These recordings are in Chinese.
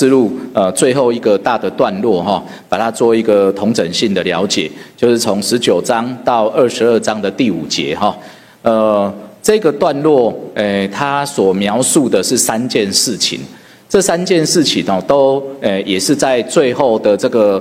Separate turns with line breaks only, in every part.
示录最后一个大的段落把它做一个统整性的了解，就是从19章到22章的第5节这个段落它所描述的是3件事情。这3件事情都也是在最后的这个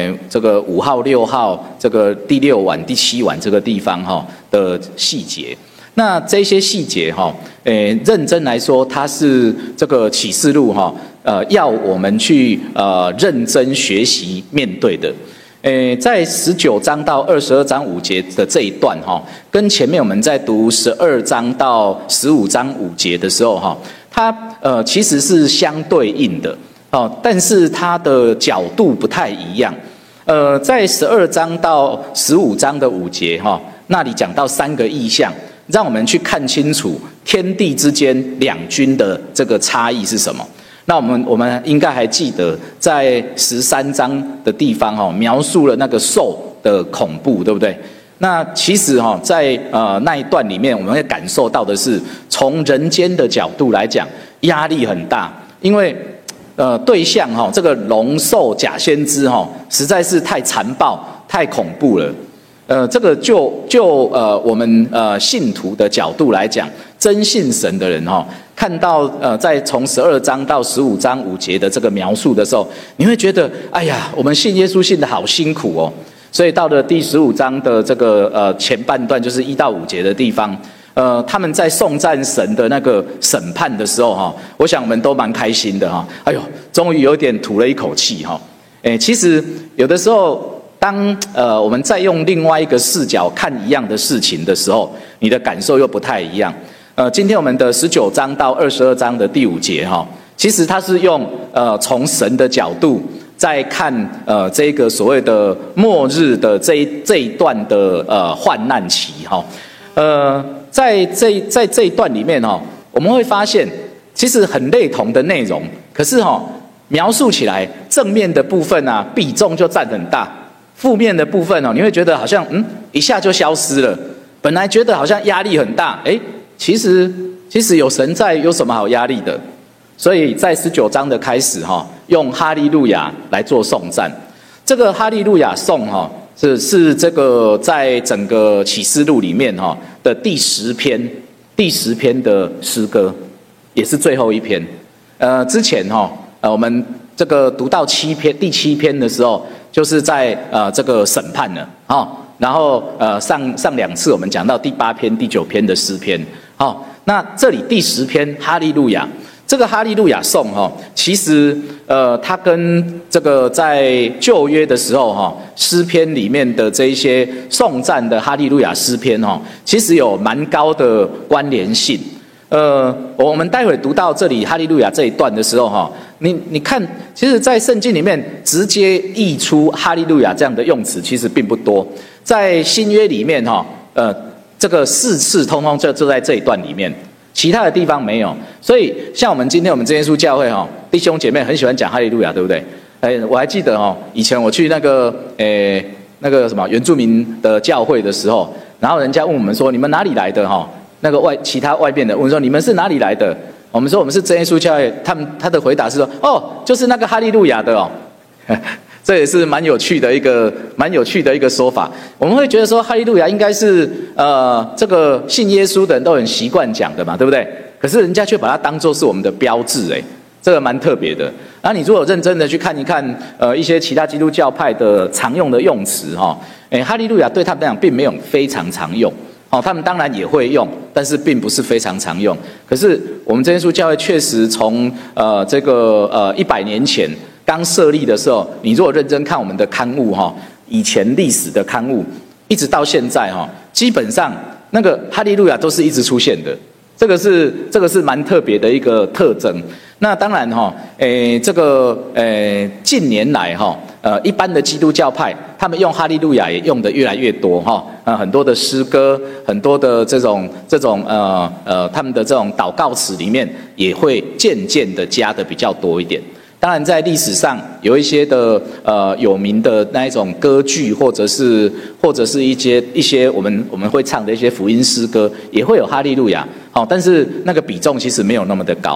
5号、6号这个第6晚、第7晚这个地方的细节。那这些细节认真来说，它是这个启示录要我们去认真学习面对的。在19章到22章5节的这一段跟前面我们在读12章到15章5节的时候它其实是相对应的但是它的角度不太一样。在12章到15章的5节那里讲到3个意象，让我们去看清楚天地之间两军的这个差异是什么。那我们应该还记得，在13章的地方描述了那个兽的恐怖，对不对？那其实在那一段里面，我们会感受到的是，从人间的角度来讲，压力很大，因为对象这个龙兽假先知实在是太残暴、太恐怖了。这个就我们信徒的角度来讲，真信神的人看到在从12章到15章5节的这个描述的时候，你会觉得哎呀，我们信耶稣信得好辛苦哦。所以到了第15章的这个前半段，就是1到5节的地方，他们在颂赞神的那个审判的时候我想我们都蛮开心的哎呦，终于有点吐了一口气其实有的时候，当我们再用另外一个视角看一样的事情的时候，你的感受又不太一样。今天我们的19章到22章的第5节其实它是用从神的角度在看这个所谓的末日的这一段的患难期在这一段里面我们会发现其实很类同的内容，可是描述起来正面的部分比重就占很大，负面的部分你会觉得好像一下就消失了。本来觉得好像压力很大，其实有神在，有什么好压力的？所以在19章的开始用哈利路亚来做颂赞。这个哈利路亚颂是这个在整个启示录里面的第10篇的诗歌，也是最后一篇。之前我们这个读到第7篇的时候，就是在这个审判了然后上2次我们讲到第8篇、第9篇的诗篇那这里第10篇哈利路亚，这个哈利路亚颂其实它跟这个在旧约的时候诗篇里面的这一些颂赞的哈利路亚诗篇其实有蛮高的关联性。我们待会读到这里哈利路亚这一段的时候你看，其实在圣经里面直接译出哈利路亚这样的用词其实并不多，在新约里面这个4次通通就在这一段里面，其他的地方没有。所以像我们今天我们真耶稣教会弟兄姐妹很喜欢讲哈利路亚，对不对？我还记得以前我去那个什么原住民的教会的时候，然后人家问我们说你们哪里来的那个其他外边的问说你们是哪里来的？我们说我们是真耶稣教会，他的回答是说就是那个哈利路亚的这也是蛮有趣的一个说法。我们会觉得说哈利路亚应该是这个信耶稣的人都很习惯讲的嘛，对不对？可是人家却把它当作是我们的标志这个蛮特别的。然后你如果认真的去看一看一些其他基督教派的常用的用词哈利路亚对他们来讲并没有非常常用他们当然也会用，但是并不是非常常用。可是我们真耶稣教会确实从这个100年前刚设立的时候，你如果认真看我们的刊物以前历史的刊物，一直到现在基本上那个哈利路亚都是一直出现的。这个是蛮特别的一个特征。那当然这个近年来一般的基督教派他们用哈利路亚也用的越来越多很多的诗歌，很多的这种他们的这种祷告词里面也会渐渐的加的比较多一点。当然在历史上有一些的有名的那一种歌剧，或者是一些我们会唱的一些福音诗歌也会有哈利路亚但是那个比重其实没有那么的高。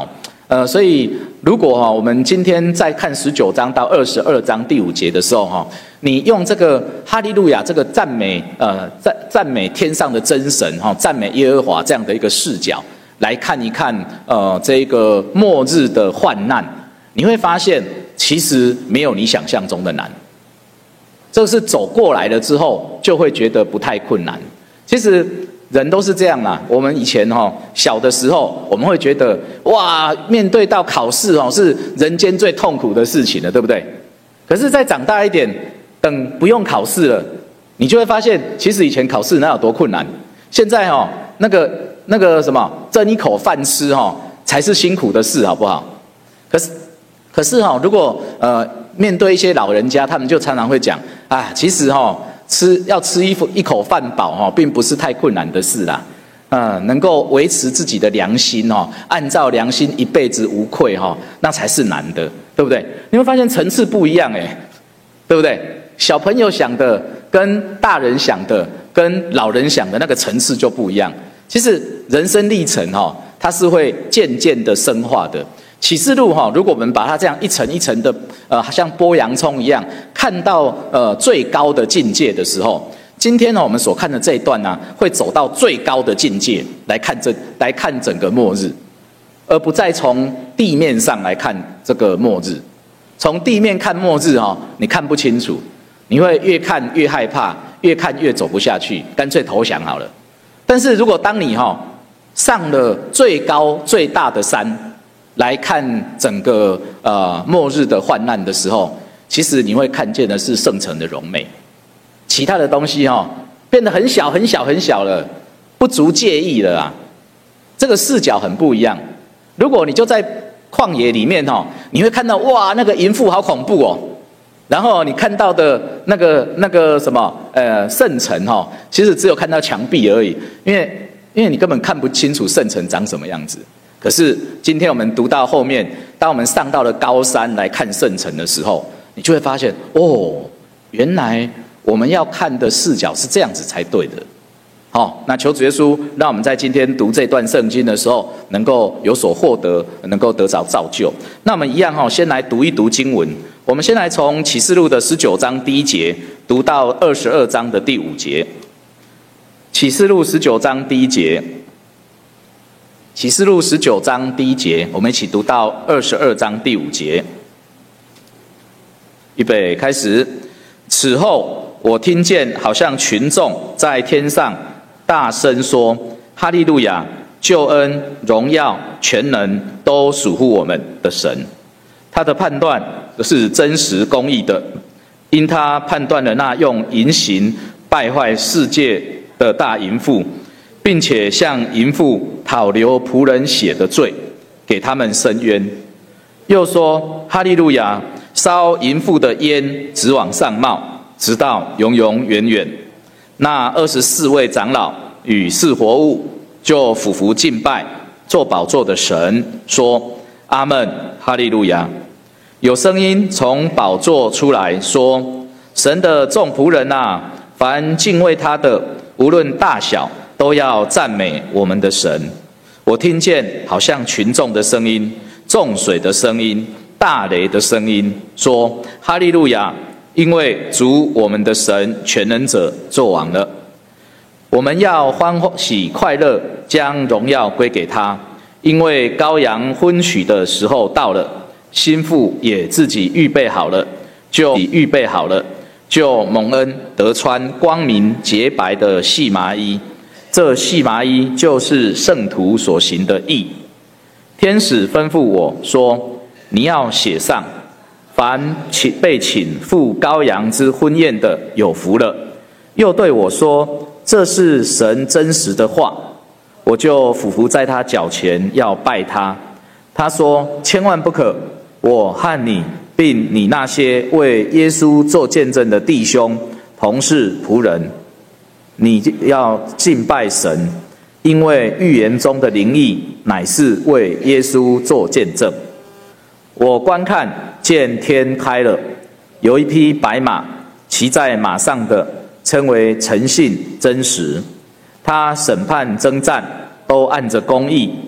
所以如果我们今天在看19章到22章第5节的时候你用这个哈利路亚这个赞美天上的真神赞美耶和华这样的一个视角来看一看这个末日的患难，你会发现其实没有你想象中的难。这是走过来了之后就会觉得不太困难。其实人都是这样啦，我们以前小的时候我们会觉得哇，面对到考试是人间最痛苦的事情了，对不对？可是再长大一点，等不用考试了，你就会发现其实以前考试哪有多困难，现在那个什么争一口饭吃才是辛苦的事，好不好？可是如果面对一些老人家，他们就常常会讲啊，其实要吃一口饭饱并不是太困难的事啦。能够维持自己的良心按照良心一辈子无愧那才是难的，对不对？你会发现层次不一样对不对？小朋友想的跟大人想的跟老人想的那个层次就不一样。其实人生历程它是会渐渐的深化的。启示录如果我们把它这样一层一层的像剥洋葱一样看到最高的境界的时候，今天我们所看的这一段会走到最高的境界来看整个末日，而不再从地面上来看这个末日。从地面看末日你看不清楚，你会越看越害怕，越看越走不下去，干脆投降好了。但是如果当你上了最高最大的山来看整个末日的患难的时候，其实你会看见的是圣城的荣美，其他的东西变得很小很小很小了，不足介意了啊。这个视角很不一样。如果你就在旷野里面你会看到哇，那个淫妇好恐怖然后你看到的那个什么圣城其实只有看到墙壁而已，因为你根本看不清楚圣城长什么样子。可是今天我们读到后面，当我们上到了高山来看圣城的时候，你就会发现原来我们要看的视角是这样子才对的。那求主耶稣让我们在今天读这段圣经的时候能够有所获得，能够得着造就。那我们一样先来读一读经文。我们先来从启示录的19章第1节读到22章的第5节。启示录19章第1节，启示录19章第1节，我们一起读到22章第5节。预备开始。此后我听见好像群众在天上大声说：哈利路亚！救恩、荣耀、全能都属乎我们的神。他的判断是真实公义的，因他判断了那用淫行败坏世界的大淫妇，并且向淫妇讨流仆人血的罪，给他们伸冤。又说：哈利路亚！烧淫妇的烟直往上冒，直到永永远远。那24位长老与4活物就俯伏敬拜坐宝座的神，说：阿们，哈利路亚！有声音从宝座出来说：神的众仆人啊，凡敬畏他的，无论大小，都要赞美我们的神。我听见好像群众的声音、众水的声音、大雷的声音，说：哈利路亚！因为主我们的神全能者作王了。我们要欢喜快乐，将荣耀归给他，因为羔羊婚娶的时候到了，新妇也自己预备好了，就蒙恩得穿光明洁白的细麻衣。这细麻衣就是圣徒所行的义。天使吩咐我说：你要写上，凡被请赴羔羊之婚宴的有福了。又对我说：这是神真实的话。我就俯伏在他脚前要拜他。他说：千万不可，我和你并你那些为耶稣做见证的弟兄、同事、仆人，你要敬拜神，因为预言中的灵意乃是为耶稣做见证。我观看，见天开了，有一匹白马，骑在马上的称为诚信真实。他审判征战，都按着公义。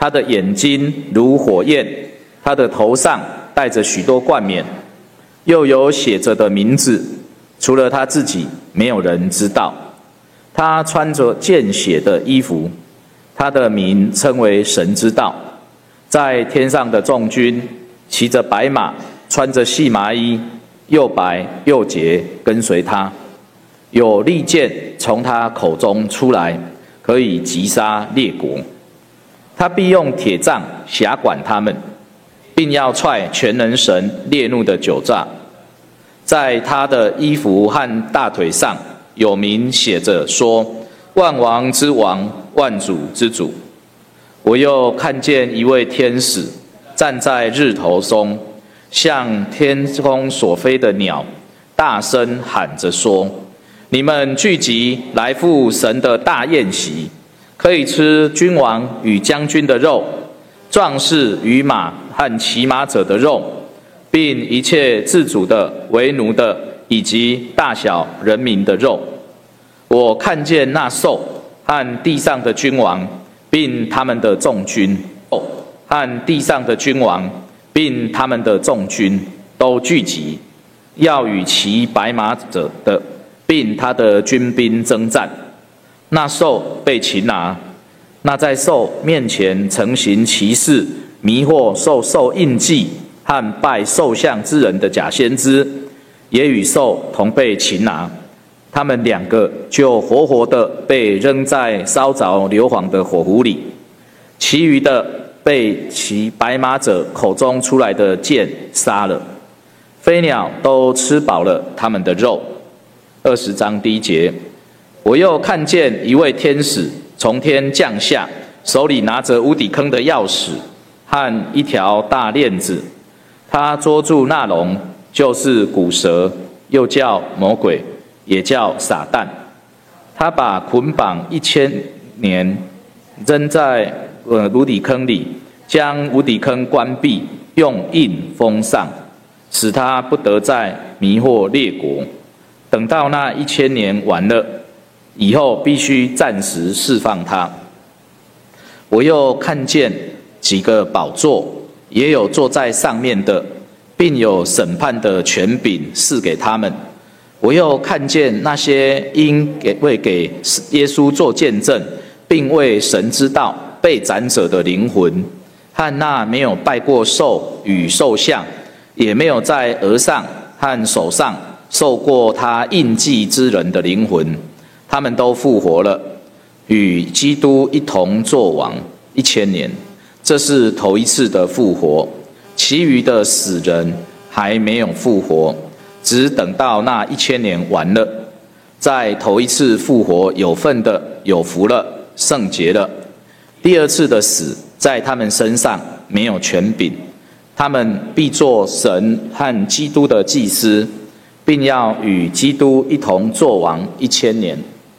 他的眼睛如火焰，他的头上戴着许多冠冕，又有写着的名字，除了他自己，没有人知道。他穿着见血的衣服，他的名称为神之道。在天上的众军骑着白马，穿着细麻衣，又白又洁，跟随他。有利剑从他口中出来，可以击杀列国。他必用铁杖辖管他们，并要踹全能神烈怒的酒榨。在他的衣服和大腿上有名写着说：万王之王，万主之主。我又看见一位天使站在日头中，向天空所飞的鸟大声喊着说：你们聚集来赴神的大宴席，可以吃君王与将军的肉，壮士与马和骑马者的肉，并一切自主的、为奴的，以及大小人民的肉。我看见那兽和地上的君王，并他们的众军，和地上的君王，并他们的众军都聚集，要与骑白马者的，并他的军兵征战。那兽被擒拿，那在兽面前曾行奇事，迷惑兽印记和拜兽像之人的假先知，也与兽同被擒拿。他们两个就活活的被扔在烧着硫磺的火湖里，其余的被骑白马者口中出来的箭杀了。飞鸟都吃饱了他们的肉。20章第1节。我又看见一位天使从天降下，手里拿着无底坑的钥匙和一条大链子。他捉住那龙，就是古蛇，又叫魔鬼，也叫撒旦。他把捆绑1000年扔在无底坑里，将无底坑关闭，用印封上，使他不得再迷惑列国。等到那1000年完了以后，必须暂时释放他。我又看见几个宝座，也有坐在上面的，并有审判的权柄赐给他们。我又看见那些因为给耶稣做见证，并为神之道被斩者的灵魂，和那没有拜过兽与兽像，也没有在额上和手上受过他印记之人的灵魂，他们都复活了，与基督一同作王1000年。这是头一次的复活，其余的死人还没有复活，只等到那1000年完了。在头一次复活有份的有福了，圣洁了。第二次的死在他们身上没有权柄，他们必做神和基督的祭司，并要与基督一同作王1000年。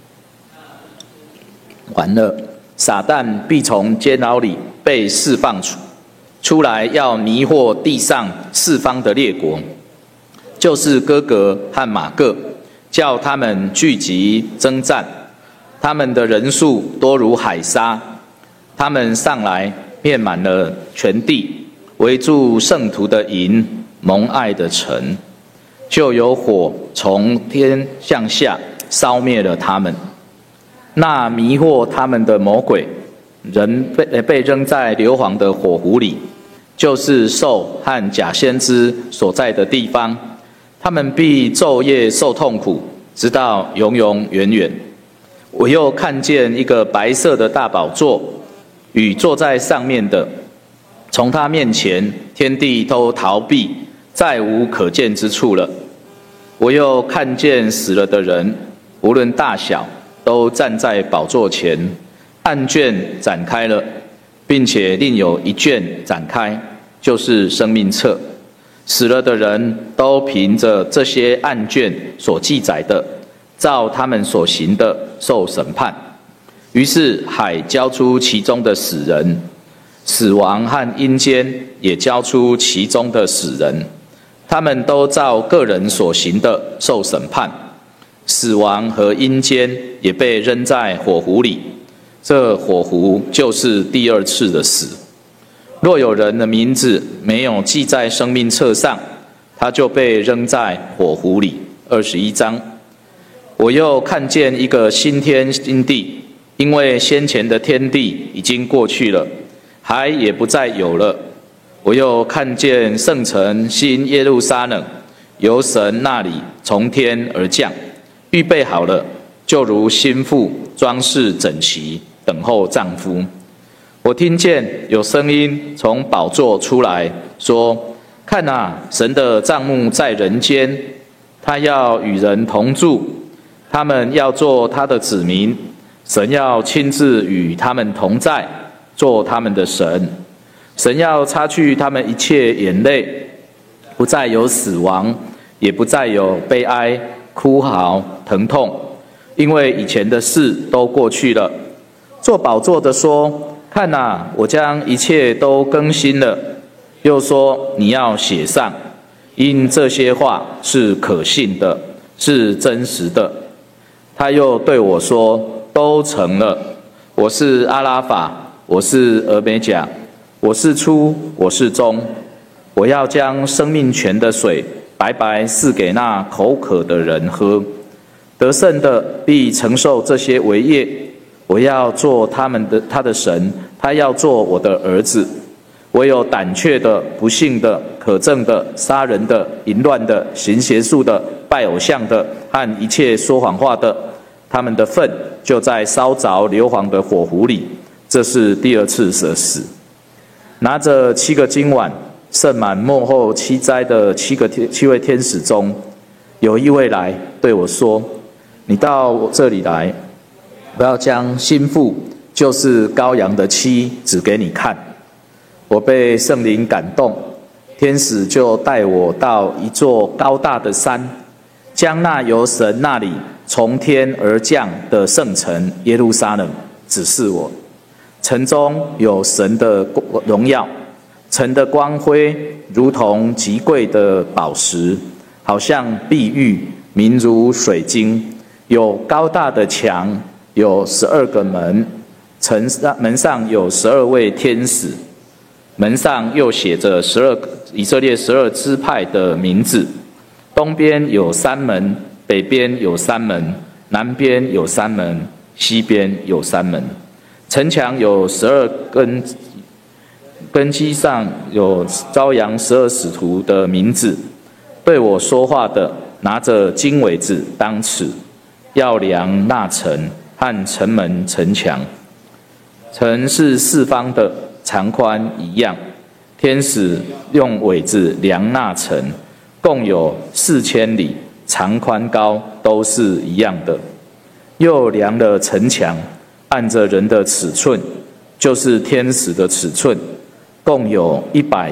完了，撒旦必从监牢里被释放出来，要迷惑地上四方的列国，就是哥格和马各，叫他们聚集征战。他们的人数多如海沙，他们上来遍满了全地，围住圣徒的营，蒙爱的城，就有火从天向下烧灭了他们。那迷惑他们的魔鬼人被扔在硫磺的火湖里，就是兽和假先知所在的地方。他们必昼夜受痛苦，直到永永远远。我又看见一个白色的大宝座，与坐在上面的，从他面前天地都逃避，再无可见之处了。我又看见死了的人，无论大小，都站在宝座前，案卷展开了，并且另有一卷展开，就是生命册。死了的人都凭着这些案卷所记载的，照他们所行的受审判。于是海交出其中的死人，死亡和阴间也交出其中的死人，他们都照个人所行的受审判。死亡和阴间也被扔在火湖里。 这火湖就是第二次的死。若有人的名字没有记在生命册上，他就被扔在火湖里。21章。我又看见一个新天新地，因为先前的天地已经过去了，海也不再有了。我又看见圣城新耶路撒冷由神那里从天而降，预备好了，就如新妇装饰整齐，等候丈夫。我听见有声音从宝座出来说：看啊，神的帐幕在人间，他要与人同住，他们要做他的子民，神要亲自与他们同在，做他们的神。神要擦去他们一切眼泪，不再有死亡，也不再有悲哀、哭嚎、疼痛，因为以前的事都过去了。坐宝座的说：看啊，我将一切都更新了。又说：你要写上，因这些话是可信的，是真实的。他又对我说：都成了。我是阿拉法，我是俄梅甲，我是初，我是终。我要将生命泉的水白白赐给那口渴的人喝。得胜的必承受这些为业。我要做他的神，他要做我的儿子。唯有胆怯的、不信的、可憎的、杀人的、淫乱的、行邪术的、拜偶像的和一切说谎话的，他们的份就在烧着硫磺的火湖里。这是第二次的死。拿着7个金碗盛满末后7灾的七位天使中，有一位来对我说：你到我这里来，我要将新妇，就是羔羊的妻指给你看。我被圣灵感动，天使就带我到一座高大的山，将那由神那里从天而降的圣城耶路撒冷指示我。城中有神的荣耀，城的光辉如同极贵的宝石，好像碧玉，明如水晶。有高大的墙，有12个门，门上有12位天使，门上又写着以色列12支派的名字。东边有3门，北边有3门，南边有3门，西边有3门。城墙有12根，根基上有朝阳12使徒的名字。对我说话的拿着经纬子当尺，要量那城和城门城墙。城是四方的，长宽一样。天使用苇子量那城，共有4000里，长宽高都是一样的。又量了城墙，按着人的尺寸，就是天使的尺寸，共有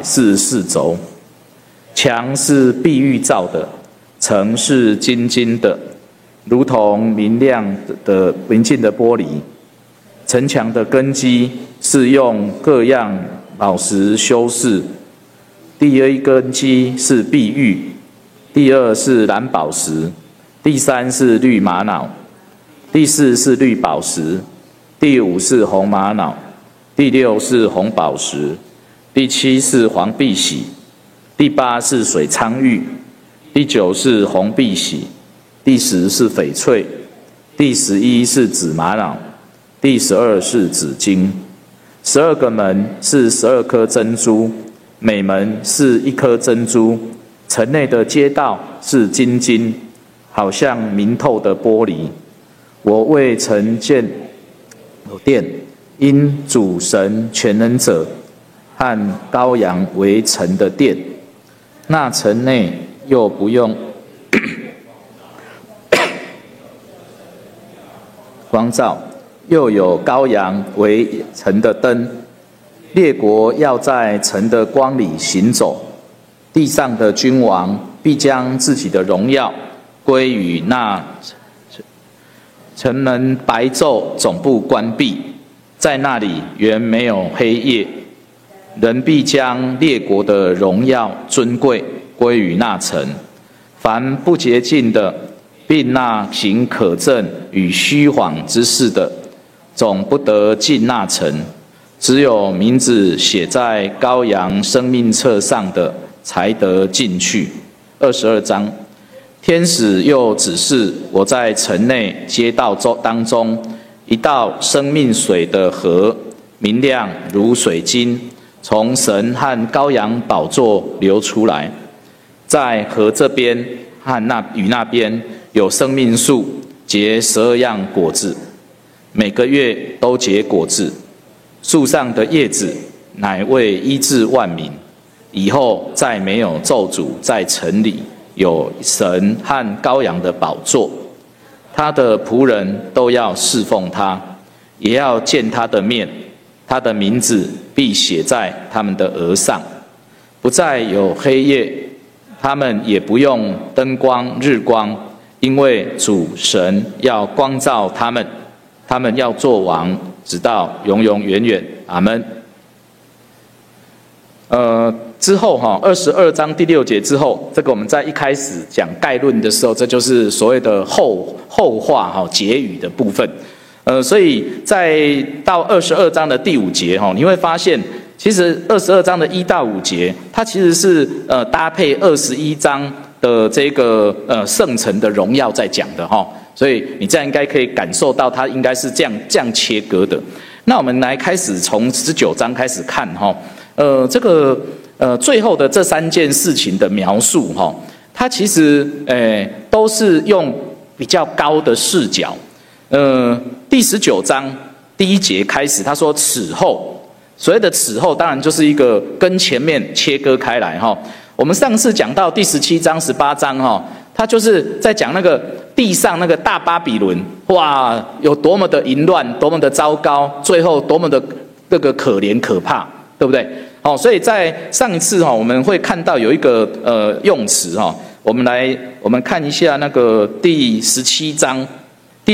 144轴。墙是碧玉造的，城是金的，如同明净的玻璃。城墙的根基是用各样宝石修饰。第一根基是碧玉，第2是蓝宝石，第3是绿玛瑙，第4是绿宝石，第5是红玛瑙，第6是红宝石，第7是黄碧玺，第8是水苍玉，第9是红碧玺，第10是翡翠，第11是紫玛瑙，第12是紫金。12个门是12颗珍珠，每门是1颗珍珠。城内的街道是金，好像明透的玻璃。我为城建有殿，因主神全能者和羔羊为城的殿。那城内又不用光照，又有羔羊为城的灯。列国要在城的光里行走，地上的君王必将自己的荣耀归于那城门白昼总不关闭，在那里原没有黑夜。人必将列国的荣耀尊贵归于那城。凡不洁净的，并那行可憎与虚谎之事的， 总不得进那城，只有名字写在羔羊生命册上的才得进去。22章，天使又指示我在城内街道当中一道生命水的河，明亮如水晶，从神和羔羊宝座流出来。在河这边和那边有生命树，结12样果子，每个月都结果子。树上的叶子乃为医治万民。以后再没有咒诅在城里，有神和羔羊的宝座，他的仆人都要侍奉他，也要见他的面，他的名字必写在他们的额上。不再有黑夜，他们也不用灯光日光，因为主神要光照他们，他们要做王，直到永永远远。阿们。之后22章第6节之后，这个我们在一开始讲概论的时候，这就是所谓的后话结语的部分。所以在到22章的第5节你会发现，其实22章的1到5节，它其实是搭配21章的这个圣城的荣耀在讲的所以你这样应该可以感受到它应该是这样切割的。那我们来开始从19章开始看这个最后的这3件事情的描述它其实都是用比较高的视角。第19章第1节开始，他说此后，所谓的此后当然就是一个跟前面切割开来我们上次讲到第17章18章他就是在讲那个地上那个大巴比伦，哇，有多么的淫乱，多么的糟糕，最后多么的那个可怜可怕，对不对？所以在上一次我们会看到有一个用词我们看一下那个第17章第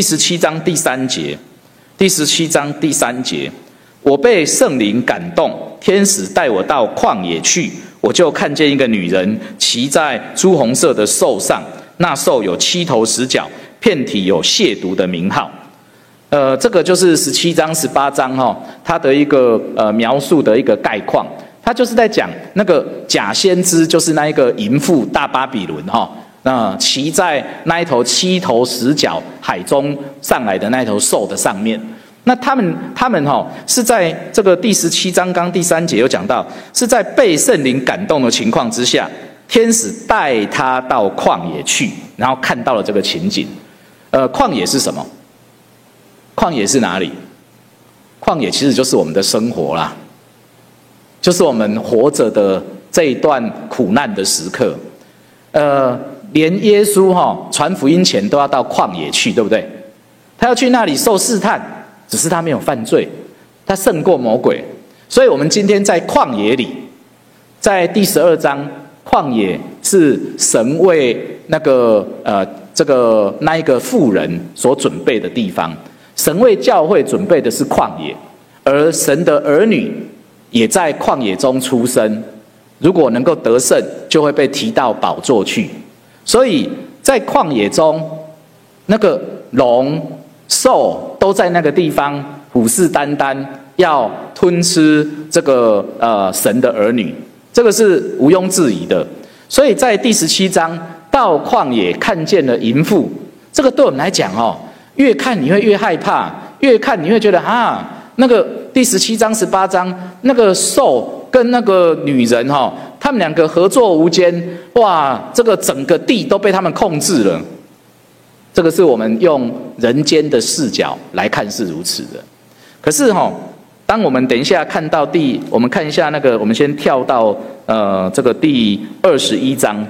3节，第17章第3节，我被圣灵感动，天使带我到旷野去，我就看见一个女人骑在朱红色的兽上，那兽有7头10脚，遍体有亵渎的名号。这个就是17章18章它的一个描述的一个概况。它就是在讲那个假先知，就是那一个淫妇大巴比伦那骑在那一头7头10脚海中上来的那一头兽的上面。那他们是在这个第17章刚第3节有讲到，是在被圣灵感动的情况之下，天使带他到旷野去，然后看到了这个情景。旷野是什么？旷野是哪里？旷野其实就是我们的生活啦，就是我们活着的这一段苦难的时刻。连耶稣传福音前都要到旷野去，对不对？他要去那里受试探，只是他没有犯罪，他胜过魔鬼。所以我们今天在旷野里，在第12章，旷野是神为那个那一个妇人所准备的地方。神为教会准备的是旷野，而神的儿女也在旷野中出生，如果能够得胜，就会被提到宝座去。所以在旷野中，那个龙兽都在那个地方虎视眈眈，要吞吃这个神的儿女，这个是毋庸置疑的。所以在第17章到旷野看见了淫妇，这个对我们来讲越看你会越害怕，越看你会觉得那个第17章18章那个兽跟那个女人他们两个合作无间，哇，这个整个地都被他们控制了。这个是我们用人间的视角来看是如此的。可是当我们等一下看到我们看一下那个，我们先跳到这个第21章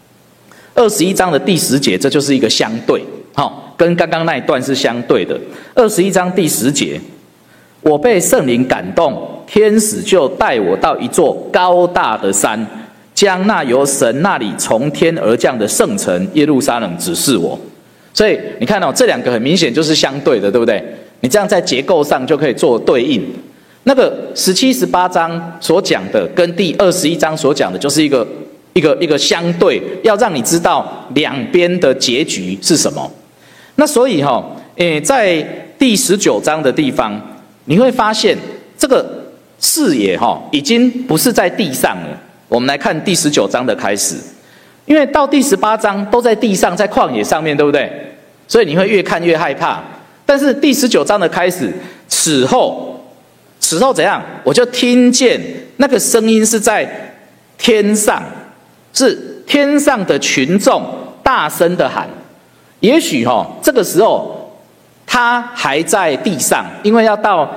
，21章的第10节，这就是一个相对跟刚刚那一段是相对的。21章第10节，我被圣灵感动，天使就带我到一座高大的山，将那由神那里从天而降的圣城耶路撒冷指示我。所以你看这两个很明显就是相对的，对不对？你这样在结构上就可以做对应。那个17、18章所讲的跟第21章所讲的就是一个相对，要让你知道两边的结局是什么。那所以在第19章的地方，你会发现这个视野已经不是在地上了。我们来看第19章的开始，因为到第18章都在地上，在旷野上面，对不对？所以你会越看越害怕。但是第19章的开始，此后怎样？我就听见那个声音是在天上，是天上的群众大声的喊。也许这个时候他还在地上，因为要到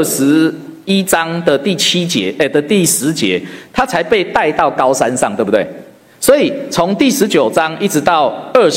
21章的第7节的第10节，他才被带到高山上，对不对？所以从第19章一直到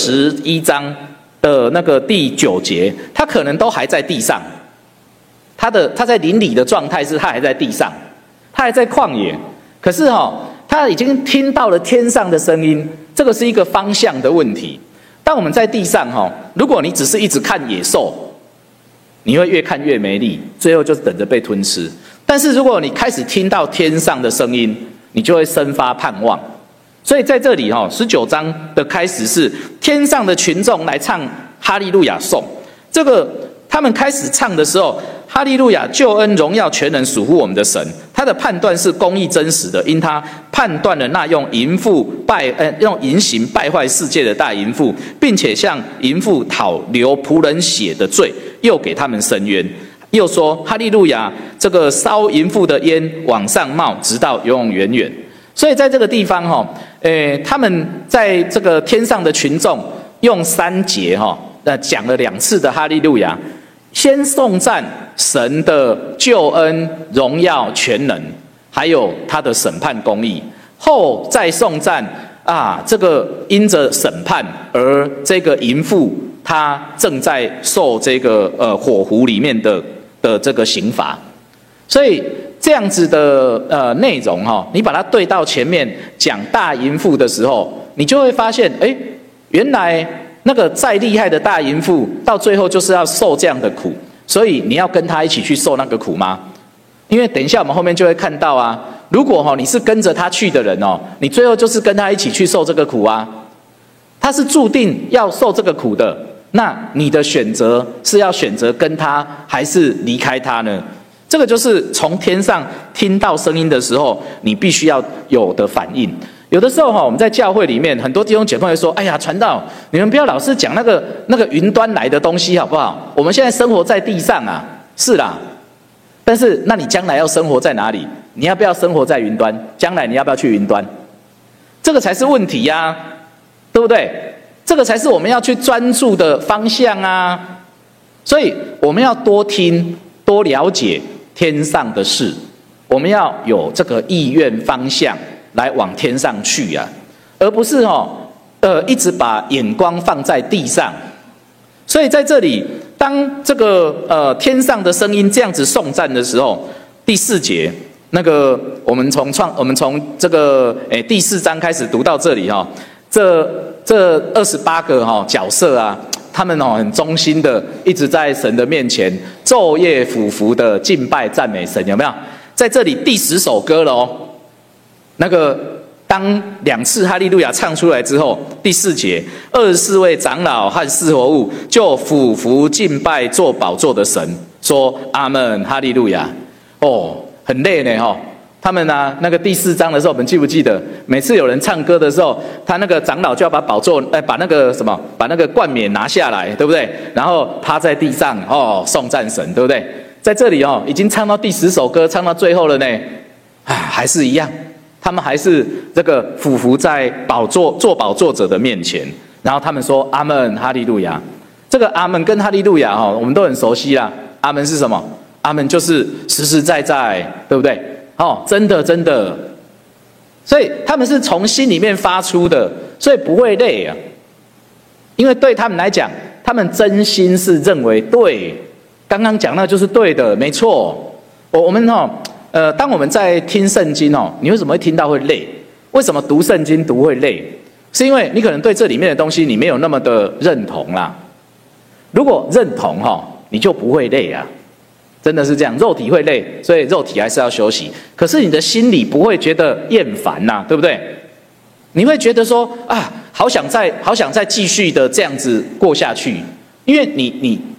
21章的那个第9节，他可能都还在地上。他在林里的状态是他还在地上，他还在旷野。可是他已经听到了天上的声音，这个是一个方向的问题。当我们在地上如果你只是一直看野兽，你会越看越没力，最后就等着被吞吃。但是如果你开始听到天上的声音，你就会生发盼望。所以在这里19章的开始是天上的群众来唱哈利路亚颂。这个他们开始唱的时候，哈利路亚，救恩荣耀全能属乎我们的神。他的判断是公义真实的，因他判断了那用淫行败坏世界的大淫妇，并且向淫妇讨流仆人血的罪，又给他们伸冤。又说哈利路亚，这个烧淫妇的烟往上冒，直到永永远远。所以在这个地方他们在这个天上的群众用3节讲了2次的哈利路亚，先颂赞神的救恩荣耀全能，还有他的审判公义，后再颂赞这个因着审判而这个淫妇她正在受这个火湖里面的这个刑罚。所以这样子的内容你把它对到前面讲大淫妇的时候，你就会发现原来那个再厉害的大淫妇到最后就是要受这样的苦。所以你要跟他一起去受那个苦吗？因为等一下我们后面就会看到如果你是跟着他去的人你最后就是跟他一起去受这个苦他是注定要受这个苦的。那你的选择是要选择跟他还是离开他呢？这个就是从天上听到声音的时候你必须要有的反应。有的时候我们在教会里面，很多弟兄姐妹会说，哎呀，传道，你们不要老是讲那个云端来的东西好不好？我们现在生活在地上是啦，但是那你将来要生活在哪里？你要不要生活在云端？将来你要不要去云端？这个才是问题对不对？这个才是我们要去专注的方向所以我们要多听多了解天上的事，我们要有这个意愿方向来往天上去而不是一直把眼光放在地上。所以在这里，当这个天上的声音这样子颂赞的时候，第4节那个我们从这个第4章开始读到这里这28个角色他们很忠心的一直在神的面前昼夜俯伏的敬拜赞美神，有没有？在这里第10首歌了那个当2次哈利路亚唱出来之后，第4节24位长老和4活物就俯伏敬拜坐宝座的神，说阿们哈利路亚。很累呢他们那个第4章的时候，我们记不记得每次有人唱歌的时候，他那个长老就要把宝座把那个冠冕拿下来，对不对？然后趴在地上颂赞神，对不对？在这里已经唱到第10首歌，唱到最后了呢还是一样，他们还是这个俯伏在坐宝座者的面前，然后他们说阿们哈利路亚。这个阿们跟哈利路亚我们都很熟悉啦。阿们是什么？阿们就是实实在在，对不对？真的真的。所以他们是从心里面发出的，所以不会累因为对他们来讲，他们真心是认为对，刚刚讲那就是对的，没错。我们当我们在听圣经你为什么会听到会累？为什么读圣经读会累？是因为你可能对这里面的东西你没有那么的认同啦。如果认同你就不会累真的是这样。肉体会累，所以肉体还是要休息，可是你的心里不会觉得厌烦对不对？你会觉得说好想再继续的这样子过下去，因为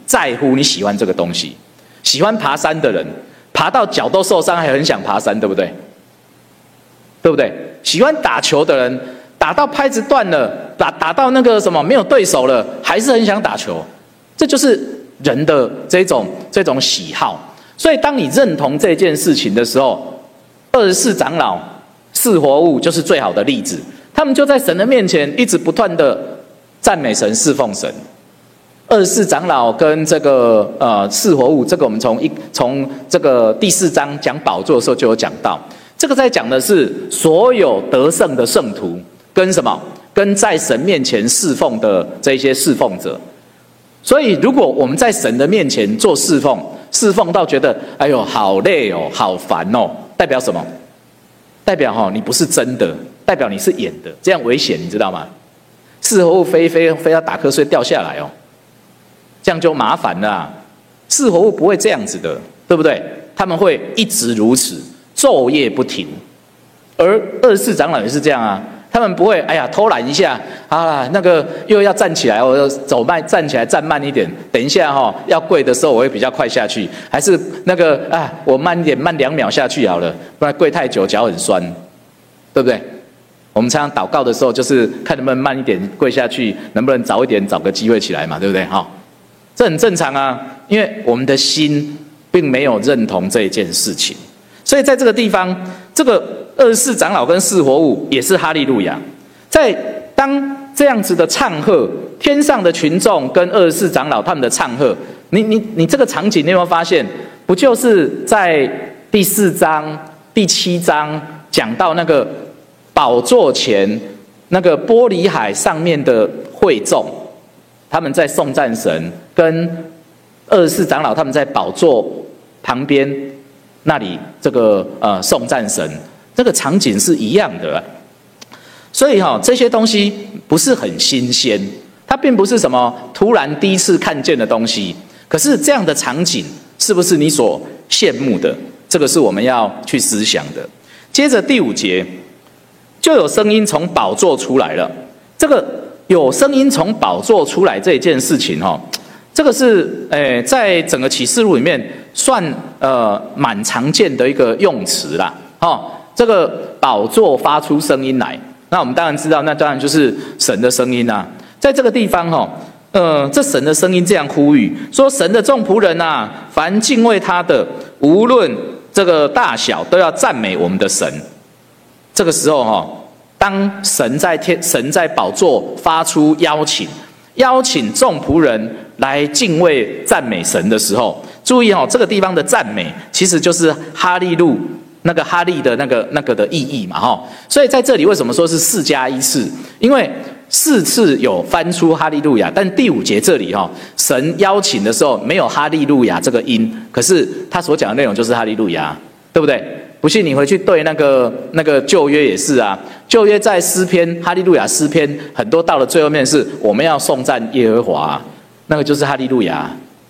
在乎你喜欢这个东西。喜欢爬山的人，爬到脚都受伤还很想爬山，对不对？对不对？喜欢打球的人，打到拍子断了，打到那个什么没有对手了，还是很想打球。这就是人的这种喜好。所以当你认同这件事情的时候，24长老、四活物就是最好的例子。他们就在神的面前一直不断的赞美神、侍奉神。24长老跟这个四活物，这个我们从这个第4章讲宝座的时候就有讲到。这个在讲的是所有得胜的圣徒跟什么？跟在神面前侍奉的这些侍奉者。所以如果我们在神的面前做侍奉到觉得哎呦好累哦，好烦哦，代表什么？代表你不是真的，代表你是演的，这样危险，你知道吗？四活物飞到打瞌睡掉下来哦，这样就麻烦了。四活物不会这样子的，对不对？他们会一直如此，昼夜不停。而24长老也是这样啊，他们不会哎呀偷懒一下啊，那个又要站起来，我走慢，站起来站慢一点，等一下要跪的时候我会比较快下去，还是那个我慢一点，慢2秒下去好了，不然跪太久脚很酸，对不对？我们常常祷告的时候就是看能不能慢一点跪下去，能不能早一点找个机会起来嘛，对不对？这很正常啊，因为我们的心并没有认同这一件事情。所以在这个地方，这个24长老跟四活物也是哈利路亚。在当这样子的唱和，天上的群众跟24长老他们的唱和，你这个场景你有没有发现？不就是在第4章、第7章讲到那个宝座前那个玻璃海上面的会众，他们在颂赞神，跟24长老他们在宝座旁边那里这个颂赞神，这个场景是一样的。所以这些东西不是很新鲜，它并不是什么突然第一次看见的东西。可是这样的场景是不是你所羡慕的？这个是我们要去思想的。接着第5节，就有声音从宝座出来了。这个有声音从宝座出来这一件事情这个是在整个启示录里面算蛮常见的一个用词啦。这个宝座发出声音来，那我们当然知道，那当然就是神的声音啊。在这个地方这神的声音这样呼吁说：“神的众仆人啊，凡敬畏他的，无论这个大小，都要赞美我们的神。”这个时候当神在宝座发出邀请众仆人来敬畏赞美神的时候，注意这个地方的赞美其实就是哈利路那个哈利的那个的意义嘛所以在这里为什么说是4+1次？因为4次有翻出哈利路亚，但第5节这里神邀请的时候没有哈利路亚这个音，可是他所讲的内容就是哈利路亚，对不对？不信你回去对那个旧约也是啊，旧约在诗篇哈利路亚诗篇很多到了最后面是我们要颂赞耶和华，那个就是哈利路亚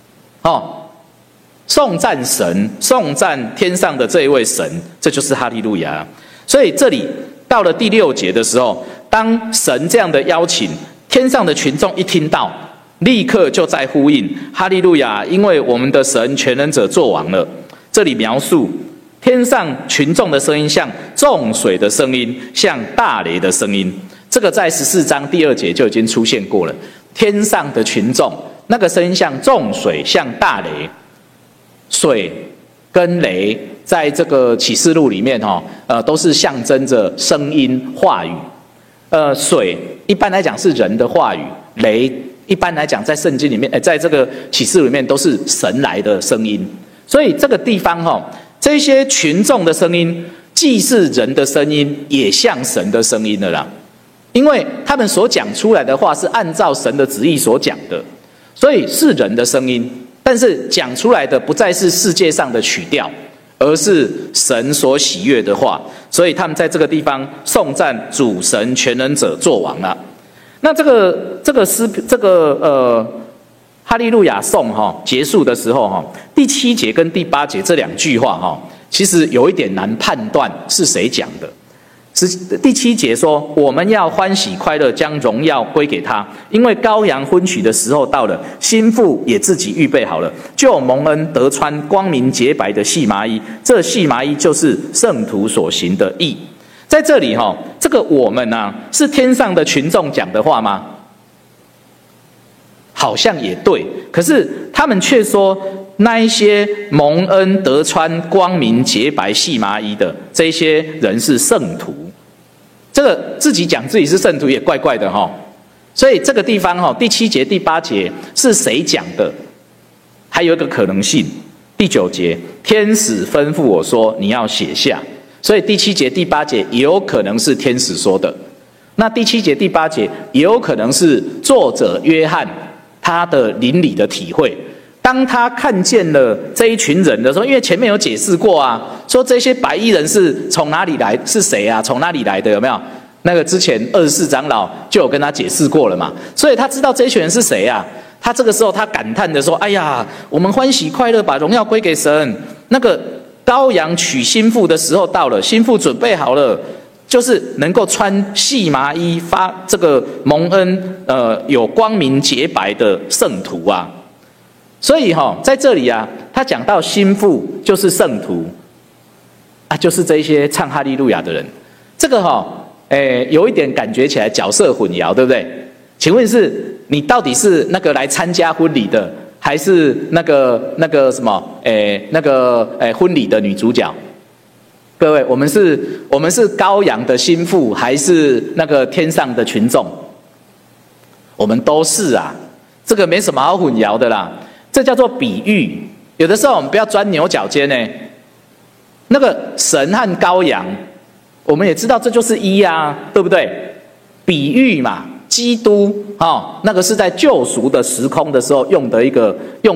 颂赞神，颂赞天上的这一位神，这就是哈利路亚。所以这里到了第6节的时候，当神这样的邀请，天上的群众一听到，立刻就在呼应哈利路亚，因为我们的神全能者作王了。这里描述天上群众的声音像众水的声音，像大雷的声音。这个在14章第2节就已经出现过了。天上的群众那个声音像众水，像大雷。水跟雷在这个启示录里面都是象征着声音话语。水一般来讲是人的话语，雷一般来讲在圣经里面在这个启示录里面都是神来的声音。所以这个地方这些群众的声音既是人的声音，也像神的声音了啦。因为他们所讲出来的话是按照神的旨意所讲的，所以是人的声音，但是讲出来的不再是世界上的曲调，而是神所喜悦的话。所以他们在这个地方颂赞主神全能者作王了。那这个哈利路亚颂结束的时候第7节跟第8节这2句话其实有一点难判断是谁讲的。 第7节说，我们要欢喜快乐，将荣耀归给他，因为羔羊婚娶的时候到了，新妇也自己预备好了，就蒙恩得穿光明洁白的细麻衣，这细麻衣就是圣徒所行的义。在这里这个我们是天上的群众讲的话吗？好像也对，可是他们却说那一些蒙恩得穿光明洁白细麻衣的这些人是圣徒。这个自己讲自己是圣徒也怪怪的所以这个地方第7节第8节是谁讲的？还有一个可能性，第9节天使吩咐我说你要写下，所以第7节第8节也有可能是天使说的。那第7节第8节也有可能是作者约翰他的邻里的体会。当他看见了这一群人的时候，因为前面有解释过说这些白衣人是从哪里来，是谁从哪里来的，有没有？那个之前24长老就有跟他解释过了嘛，所以他知道这一群人是谁他这个时候他感叹的说：哎呀，我们欢喜快乐，把荣耀归给神。那个羔羊娶新妇的时候到了，新妇准备好了，就是能够穿细麻衣，发这个蒙恩有光明洁白的圣徒所以在这里他讲到新妇就是圣徒就是这些唱哈利路亚的人。这个有一点感觉起来角色混淆，对不对？请问是你到底是那个来参加婚礼的，还是那个什么婚礼的女主角？各位，我们是羔羊的新妇，还是那个天上的群众？我们都是这个没什么好混淆的啦。这叫做比喻，有的时候我们不要钻牛角尖那个神和羔羊，我们也知道这就是一对不对？比喻嘛，基督那个是在救赎的时空的时候用的一个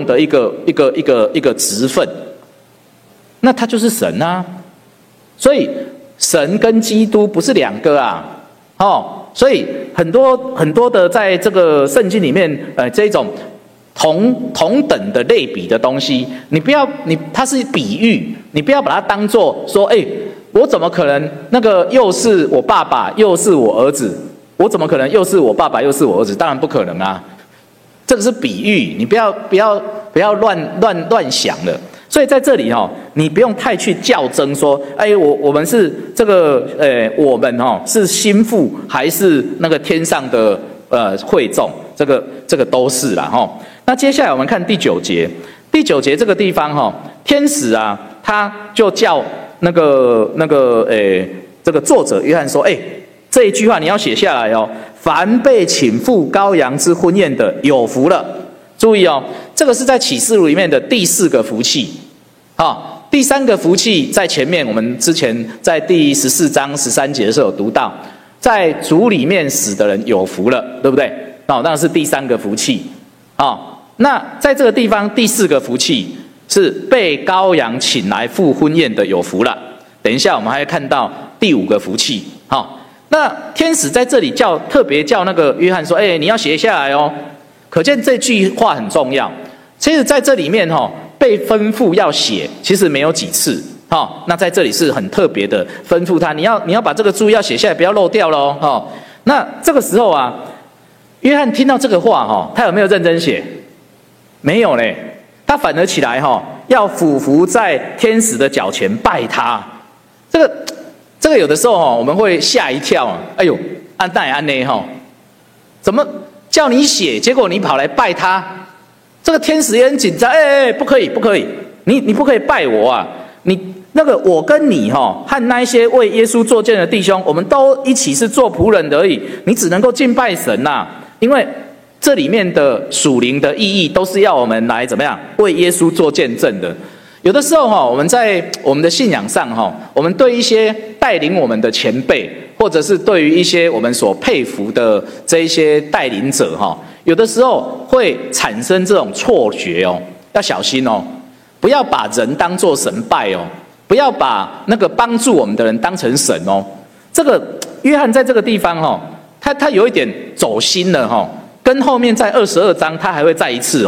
职分，那他就是神所以神跟基督不是两个所以很多的在这个圣经里面这种同等的类比的东西，它是比喻，你不要把它当作说我怎么可能那个又是我爸爸又是我儿子，我怎么可能又是我爸爸又是我儿子？当然不可能这个是比喻，你不要乱想了。所以在这里你不用太去较真说我们是这个我们是新妇还是那个天上的会众，这个都是啦那接下来我们看第9节，第9节这个地方天使他就叫这个作者约翰说这一句话你要写下来凡被请赴羔羊之婚宴的有福了。注意这个是在启示录里面的第4个福气第3个福气在前面，我们之前在第14章13节的时候有读到，在主里面死的人有福了，对不对？那是第3个福气那在这个地方第4个福气是被羔羊请来赴婚宴的有福了。等一下我们还会看到第5个福气那天使在这里特别叫那个约翰说你要写下来可见这句话很重要。其实在这里面被吩咐要写其实没有几次那在这里是很特别的吩咐他，你要把这个注意要写下来，不要漏掉咯那这个时候约翰听到这个话他有没有认真写？没有嘞，他反而起来要俯伏在天使的脚前拜他。这个有的时候我们会吓一跳哎呦，安奈安内怎么叫你写，结果你跑来拜他？这个天使也很紧张，不可以，你不可以拜我你那个我跟你和那一些为耶稣作见的弟兄，我们都一起是做仆人的而已，你只能够敬拜神因为这里面的属灵的意义都是要我们来怎么样为耶稣做见证的。有的时候我们在我们的信仰上我们对一些带领我们的前辈，或者是对于一些我们所佩服的这一些带领者有的时候会产生这种错觉要小心不要把人当作神拜不要把那个帮助我们的人当成神这个约翰在这个地方他有一点走心了跟后面在22章他还会再一次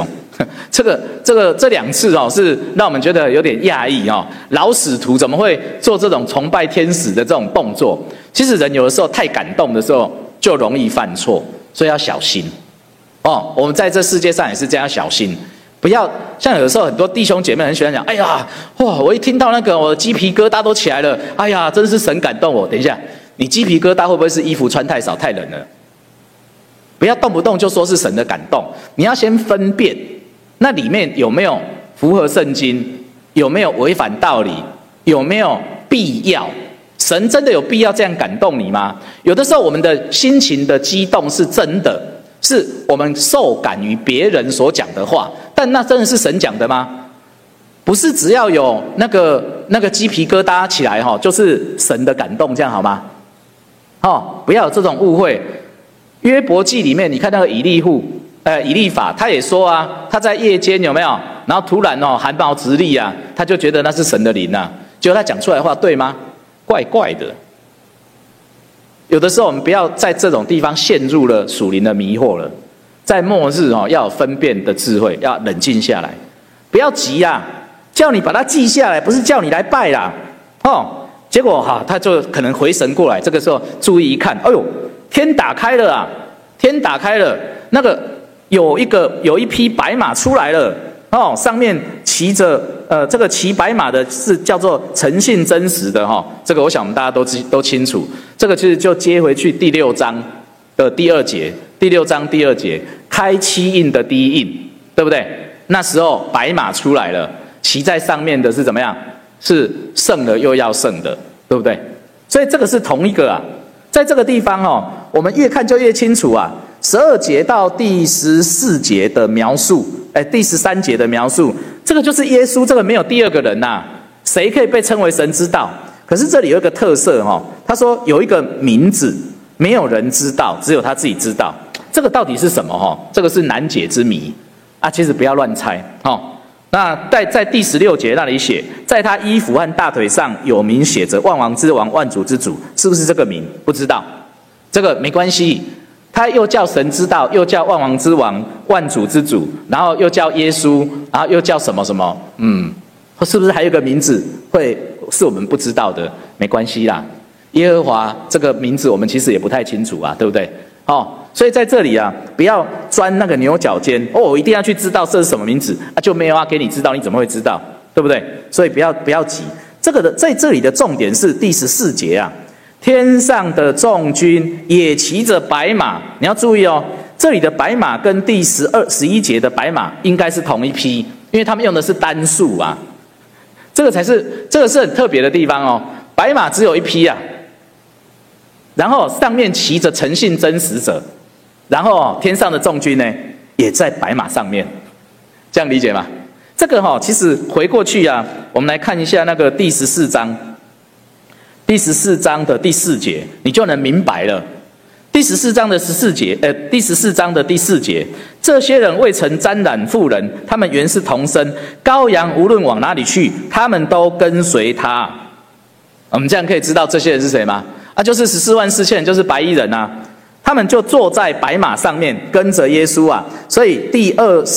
这2次哦，是让我们觉得有点讶异哦。老使徒怎么会做这种崇拜天使的这种动作？其实人有的时候太感动的时候，就容易犯错，所以要小心哦。我们在这世界上也是这样小心，不要像有的时候很多弟兄姐妹很喜欢讲，哎呀，哇，我一听到那个我的鸡皮疙瘩都起来了，哎呀，真是神感动我。等一下，你鸡皮疙瘩会不会是衣服穿太少太冷了？不要动不动就说是神的感动，你要先分辨。那里面有没有符合圣经？有没有违反道理？有没有必要？神真的有必要这样感动你吗？有的时候我们的心情的激动是真的，是我们受感于别人所讲的话，但那真的是神讲的吗？不是只要有那个鸡皮疙瘩起来就是神的感动，这样好吗？不要有这种误会。约伯记里面，你看那个以利法，他也说啊，他在夜间有没有？然后突然汗毛直立啊，他就觉得那是神的灵啊。结果他讲出来的话对吗？怪怪的。有的时候我们不要在这种地方陷入了属灵的迷惑了。在末日要有分辨的智慧，要冷静下来，不要急啊。叫你把它记下来，不是叫你来拜啦。结果他就可能回神过来，这个时候注意一看，哎呦，天打开了啊！天打开了，那个有一匹白马出来了上面骑着这个骑白马的是叫做诚信真实的这个我想我们大家都清楚。这个其实就接回去第6章的第2节，第6章第2节，开7印的第1印，对不对？那时候白马出来了，骑在上面的是怎么样？是胜了又要胜的，对不对？所以这个是同一个啊。在这个地方我们越看就越清楚啊。12节到第14节的描述，第13节的描述，这个就是耶稣，这个没有第二个人呐。谁可以被称为神之道？可是这里有一个特色他说有一个名字没有人知道，只有他自己知道。这个到底是什么这个是难解之谜啊。其实不要乱猜那在第16节那里写，在他衣服和大腿上有名写着万王之王，万主之主，是不是这个名？不知道，这个没关系。他又叫神之道，又叫万王之王，万主之主，然后又叫耶稣，然后又叫什么什么，是不是还有一个名字会是我们不知道的？没关系啦，耶和华这个名字我们其实也不太清楚啊，对不对？所以在这里啊，不要钻那个牛角尖我一定要去知道这是什么名字就没有给你知道，你怎么会知道？对不对？所以不要急。这个在这里的重点是第14节啊，天上的众军也骑着白马。你要注意这里的白马跟第11节的白马应该是同一批，因为他们用的是单数啊。这个是很特别的地方白马只有一匹啊，然后上面骑着诚信真实者，然后天上的众军呢也在白马上面，这样理解吗？这个其实回过去啊，我们来看一下那个第14章，第14章的第4节，你就能明白了。第14章的14节，第14章的第4节，这些人未曾沾染妇人，他们原是同生，羔羊无论往哪里去，他们都跟随他。我们这样可以知道这些人是谁吗？就是14万4千人，就是白衣人啊。他们就坐在白马上面跟着耶稣啊。所以第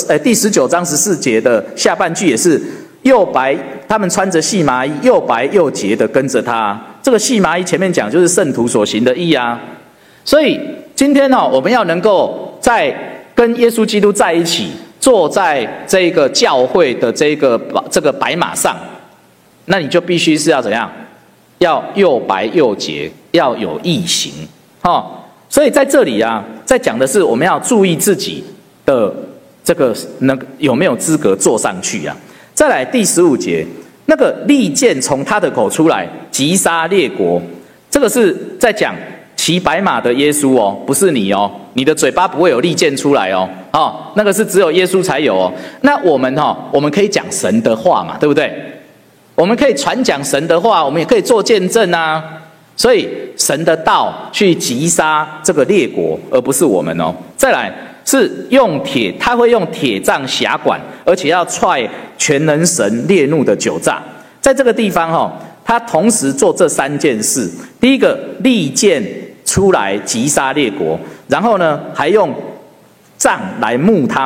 19章14节的下半句也是又白，他们穿着细麻衣，又白又洁的跟着他。这个细麻衣前面讲就是圣徒所行的义啊。所以今天我们要能够在跟耶稣基督在一起，坐在这个教会的这个白马上，那你就必须是要怎样？要又白又洁，要有义行所以在这里啊，在讲的是我们要注意自己的这个有没有资格坐上去啊。再来第15节，那个利剑从他的口出来，击杀列国。这个是在讲骑白马的耶稣不是你你的嘴巴不会有利剑出来那个是只有耶稣才有那我们可以讲神的话嘛，对不对？我们可以传讲神的话，我们也可以做见证啊。所以神的道去击杀这个列国，而不是我们再来是他会用铁杖辖管，而且要踹全能神烈怒的酒榨。在这个地方他同时做这3件事。第一个，利剑出来击杀列国，然后呢还用杖来牧他们，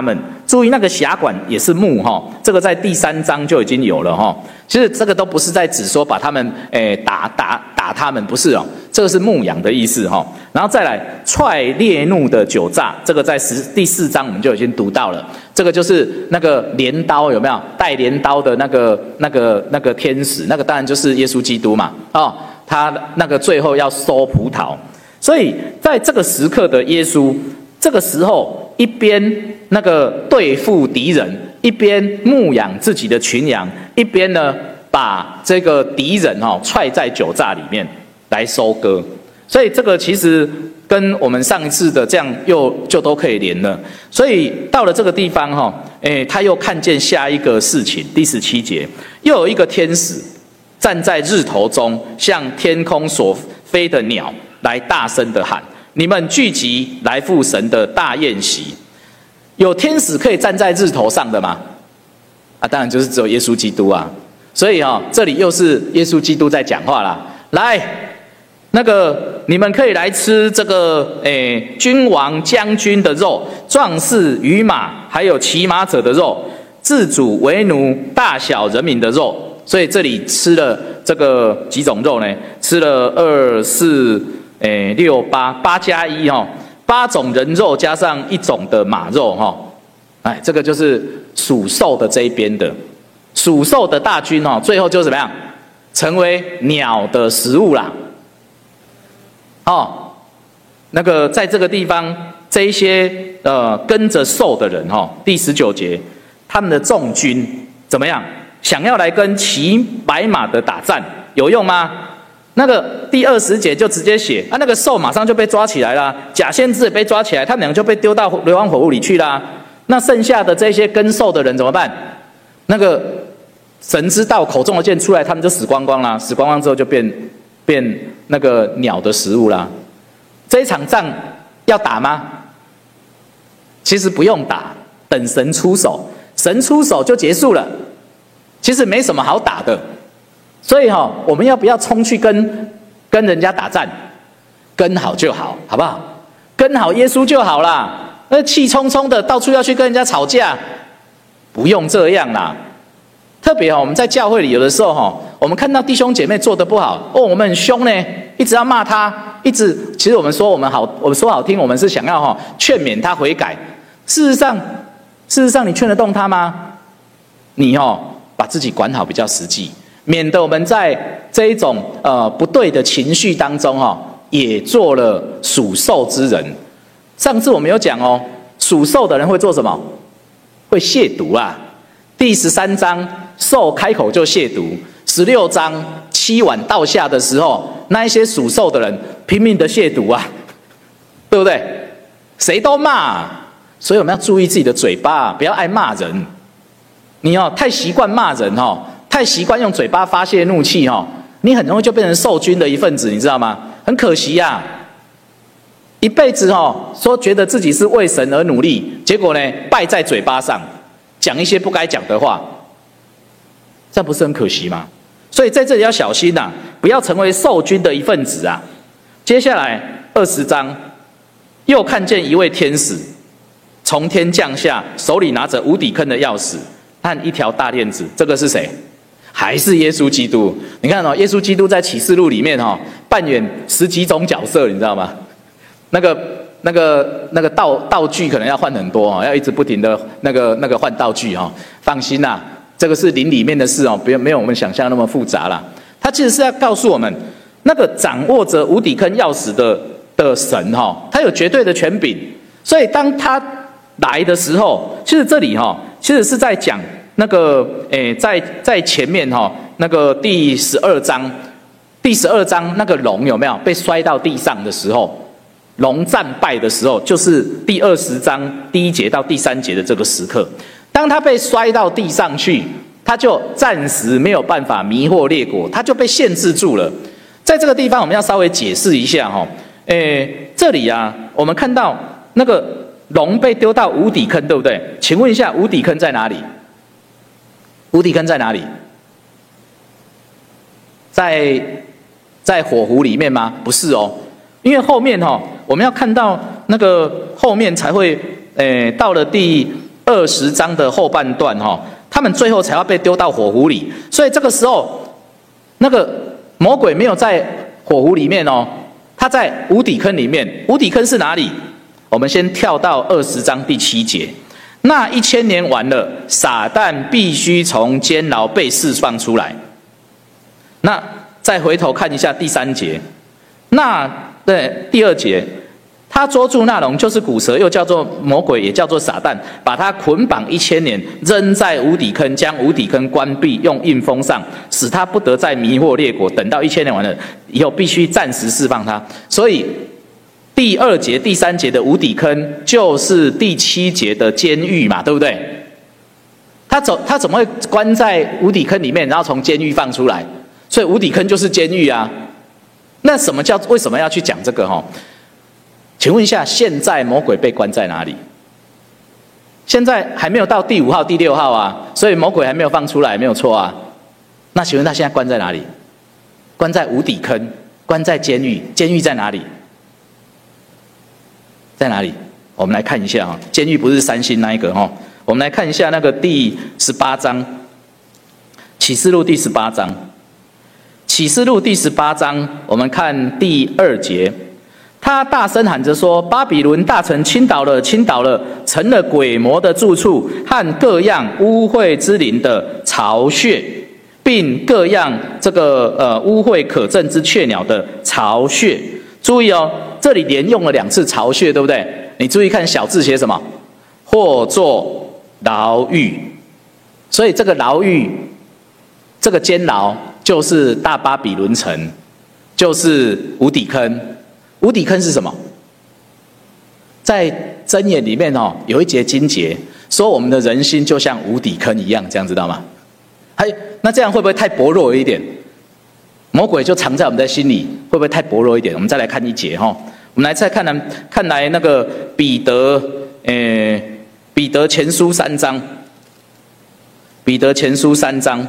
注意那个辖管也是木哈，这个在第3章就已经有了哈。其实这个都不是在指说把他们打他们，不是哦，这个是牧养的意思哈。然后再来踹烈怒的酒榨，这个在第4章我们就已经读到了，这个就是那个镰刀有没有带镰刀的那个天使，那个当然就是耶稣基督嘛哦，他那个最后要收葡萄，所以在这个时刻的耶稣，这个时候一边那个对付敌人，一边牧养自己的群羊，一边呢把这个敌人踹在酒榨里面来收割。所以这个其实跟我们上一次的这样就都可以连了。所以到了这个地方他又看见下一个事情，第17节，又有一个天使站在日头中，向天空所飞的鸟来大声的喊：你们聚集来赴神的大宴席。有天使可以站在日头上的吗？当然就是只有耶稣基督啊。所以这里又是耶稣基督在讲话啦。来，那个你们可以来吃这个君王将军的肉，壮士与马，还有骑马者的肉，自主为奴大小人民的肉。所以这里吃了这个几种肉呢？吃了2、4、6、8加18种人肉加上1种的马肉这个就是属兽的这一边的属兽的大军最后就怎么样？成为鸟的食物啦。那个在这个地方，这一些跟着兽的人第19节，他们的众军怎么样？想要来跟骑白马的打战，有用吗？那个第20节就直接写那个兽马上就被抓起来了，假先知也被抓起来，他们两个就被丢到硫磺火湖里去啦。那剩下的这些跟兽的人怎么办？那个神知道口中的剑出来，他们就死光光啦，死光光之后就变那个鸟的食物啦。这一场仗要打吗？其实不用打，等神出手，神出手就结束了。其实没什么好打的。所以我们要不要冲去跟人家打战？跟好就好，好不好？跟好耶稣就好啦。那气冲冲的到处要去跟人家吵架，不用这样啦。特别我们在教会里有的时候我们看到弟兄姐妹做得不好我们很凶呢，一直要骂他，其实我们说我们说好听，我们是想要劝勉他悔改。事实上你劝得动他吗？你把自己管好比较实际，免得我们在这一种不对的情绪当中也做了属兽之人。上次我们有讲属兽的人会做什么？会亵渎啊。第13章兽开口就亵渎，16章7碗倒下的时候，那一些属兽的人拼命的亵渎啊，对不对？谁都骂所以我们要注意自己的嘴巴，不要爱骂人。你太习惯骂人太习惯用嘴巴发泄怒气你很容易就变成兽军的一份子，你知道吗？很可惜啊，一辈子说觉得自己是为神而努力，结果呢败在嘴巴上，讲一些不该讲的话，这不是很可惜吗？所以在这里要小心不要成为兽军的一份子啊。接下来20章，又看见一位天使从天降下，手里拿着无底坑的钥匙和一条大链子。这个是谁？还是耶稣基督。你看耶稣基督在启示录里面扮演10几种角色，你知道吗？那个道具可能要换很多要一直不停的那个换道具放心啦，这个是灵里面的事没有我们想象那么复杂啦。他其实是要告诉我们，那个掌握着无底坑钥匙的神他有绝对的权柄。所以当他来的时候，其实这里其实是在讲那个在前面那个第12章那个龙有没有被摔到地上的时候，龙战败的时候，就是第20章第1节到第3节的这个时刻。当他被摔到地上去，他就暂时没有办法迷惑列国，他就被限制住了。在这个地方我们要稍微解释一下这里我们看到那个龙被丢到无底坑，对不对？请问一下，无底坑在哪里？无底坑在哪里？在火湖里面吗？不是因为后面我们要看到那个后面才会到了第 20章的后半段他们最后才要被丢到火湖里。所以这个时候，那个魔鬼没有在火湖里面他在无底坑里面。无底坑是哪里？我们先跳到20章第7节。那1000年完了，撒旦必须从监牢被释放出来。那再回头看一下第3节，第2节，他捉住那龙，就是古蛇，又叫做魔鬼，也叫做撒旦，把他捆绑1000年，扔在无底坑，将无底坑关闭，用印封上，使他不得再迷惑列国。等到1000年完了以后，必须暂时释放他。所以第2节、第3节的无底坑，就是第7节的监狱嘛，对不对？他怎么会关在无底坑里面，然后从监狱放出来？所以无底坑就是监狱啊。那为什么要去讲这个请问一下，现在魔鬼被关在哪里？现在还没有到第5号、第6号啊，所以魔鬼还没有放出来，没有错啊。那请问他现在关在哪里？关在无底坑，关在监狱。监狱在哪里？在哪里？我们来看一下监狱不是3星那一个我们来看一下那个第18章，启示录第18章。启示录第18章，我们看第2节，他大声喊着说：巴比伦大城倾倒了，倾倒了，成了鬼魔的住处和各样污秽之灵的巢穴，并各样这个污秽可憎之雀鸟的巢穴。注意这里连用了2次巢穴，对不对？你注意看小字写什么？或作牢狱。所以这个牢狱，这个监牢就是大巴比伦城，就是无底坑。无底坑是什么？在箴言里面有一节经节说，我们的人心就像无底坑一样，这样知道吗？那这样会不会太薄弱一点？魔鬼就藏在我们的心里，会不会太薄弱一点？我们再来看1节我们来再看来那个彼得前书3章，彼得前书3章，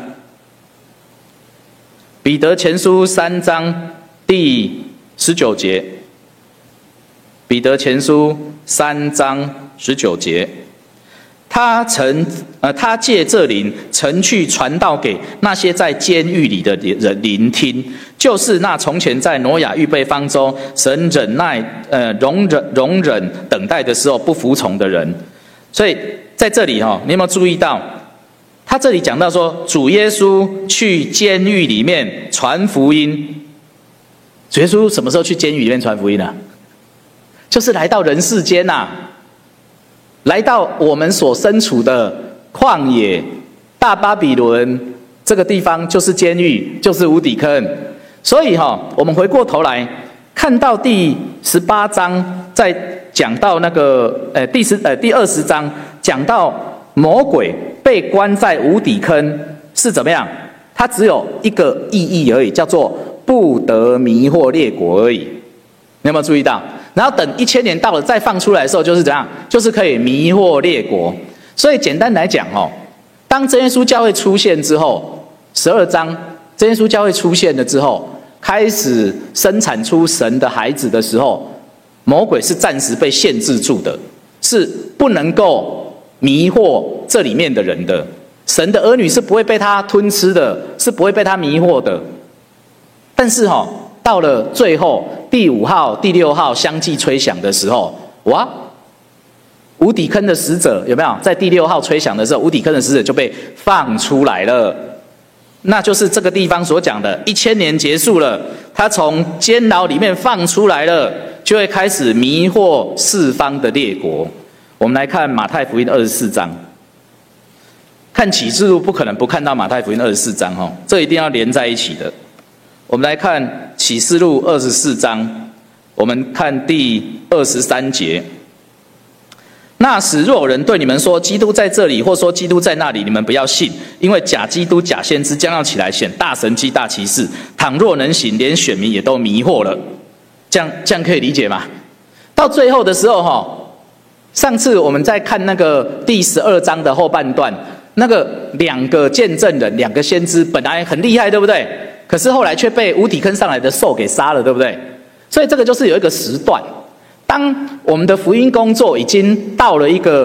彼得前书3章第19节，彼得前书3章19节，他借这灵曾去传道给那些在监狱里的人聆听，就是那从前在挪亚预备方舟，神忍耐容忍等待的时候不服从的人。所以在这里你有没有注意到，他这里讲到说，主耶稣去监狱里面传福音。主耶稣什么时候去监狱里面传福音呢？就是来到人世间来到我们所身处的旷野大巴比伦这个地方，就是监狱，就是无底坑。所以我们回过头来看到第18章，在讲到那个第20章讲到魔鬼被关在无底坑是怎么样？它只有一个意义而已，叫做不得迷惑列国而已。你有没有注意到？然后等1000年到了再放出来的时候，就是怎样？就是可以迷惑列国。所以简单来讲当真耶稣教会出现之后，12章真耶稣教会出现了之后，开始生产出神的孩子的时候，魔鬼是暂时被限制住的，是不能够迷惑这里面的人的。神的儿女是不会被他吞吃的，是不会被他迷惑的。但是到了最后第5号、第6号相继吹响的时候，哇！无底坑的使者有没有在第6号吹响的时候，无底坑的使者就被放出来了？那就是这个地方所讲的1000年结束了，他从监牢里面放出来了，就会开始迷惑四方的列国。我们来看马太福音24章，看启示录不可能不看到马太福音24章这一定要连在一起的。我们来看启示录24章，我们看第23节。那时若有人对你们说基督在这里，或说基督在那里，你们不要信，因为假基督、假先知将要起来显大神迹、大奇事，倘若能行，连选民也都迷惑了。这样可以理解吗？到最后的时候上次我们在看那个第12章的后半段，那个2个见证人、2个先知本来很厉害，对不对？可是后来却被无底坑上来的兽给杀了，对不对？所以这个就是有一个时段，当我们的福音工作已经到了一个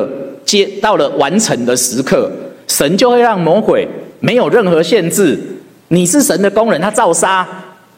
到了完成的时刻，神就会让魔鬼没有任何限制，你是神的工人，他照杀。